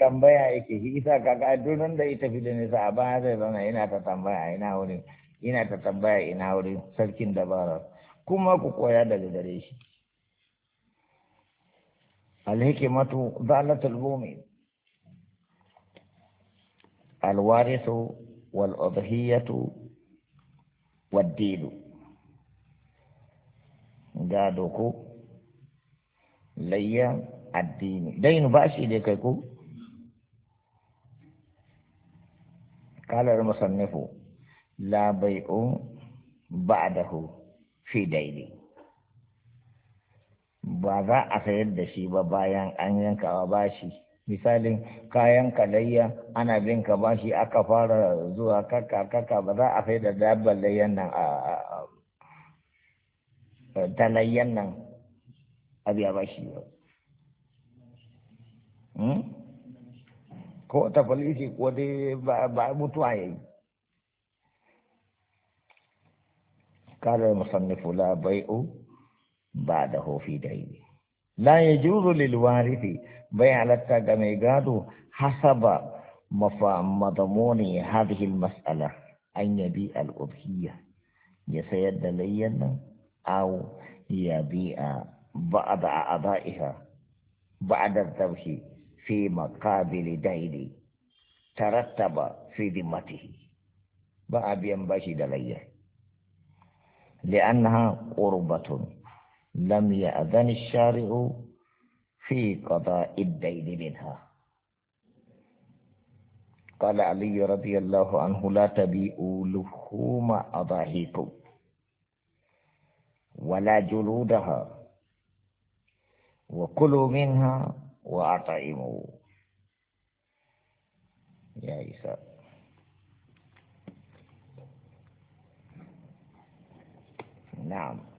tambaya yake shi isa kaga dunan da ita fi da nisa a baya zai zauna ina ta tambaya ina wurin ina ta tambaya ina wurin sarkin dabara kuma ku koya daga gare shi alhikimatu zalatul mu'min alwarithu wal udhiyatu wad dilu gado ko layya addini dainu bashi dai kai ko qala al-musannifu la bai'u ba'dahu fi daini ba za a sayar da shi ba bayan an yankawa bashi misalin kayan kalayya ana bin ka bashi aka fara zuwa kaka ba za a sayar da dabbar layyan nan a talayyan nan a biya bashi ba ko ta falisi ko dai ba mutuwa yayi قال المصنف لا بيع بعده في دين لا يجوز للوارث بيع للتقميقات حسب مضمون هذه المسألة أن يبيع الأضحية يسيد لينا أو يبيع بعض أعضائها بعد الذبح في مقابل دين ترتب في ذمته بأبي ينبشي دليه لأنها قربة لم يأذن الشارع في قضاء الدين منها قال علي رضي الله عنه لا تبيئوا لحوم أضاحيكم ولا جلودها وكلوا منها وأطعموا يا عيسى نعم